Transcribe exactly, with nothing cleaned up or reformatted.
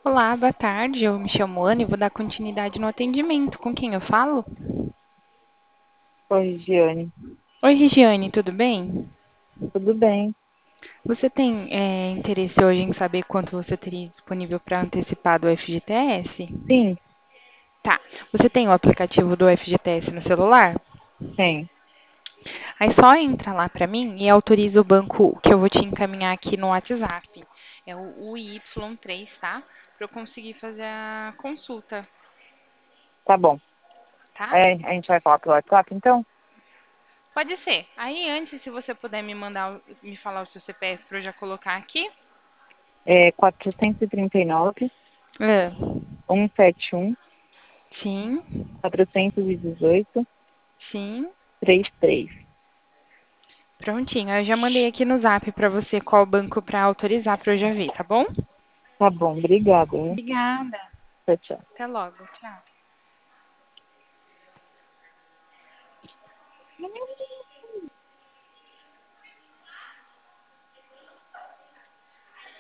Olá, boa tarde. Eu me chamo Ana e vou dar continuidade no atendimento. Com quem eu falo? Oi, Giane. Oi, Regiane, tudo bem? Tudo bem? Você tem é, interesse hoje em saber quanto você teria disponível para antecipar do F G T S? Sim, Tá. Você tem o aplicativo do F G T S no celular? tem. Aí só entra lá para mim e autoriza o banco que eu vou te encaminhar aqui no WhatsApp. É o U Y três, tá? Para eu conseguir fazer a consulta, Tá bom. tá? É, a gente vai falar pelo WhatsApp, então? Pode ser. Aí antes, se você puder me mandar, o- me falar o seu C P F para eu já colocar aqui. É quatrocentos e trinta e nove, É. cento e setenta e um, Sim, quatrocentos e dezoito, sim. trinta e três. Prontinho. Eu já mandei aqui no Zap para você qual banco para autorizar para eu já ver, tá bom? Tá bom, obrigada, hein? Obrigada. Tchau, tchau. Até logo. Tchau.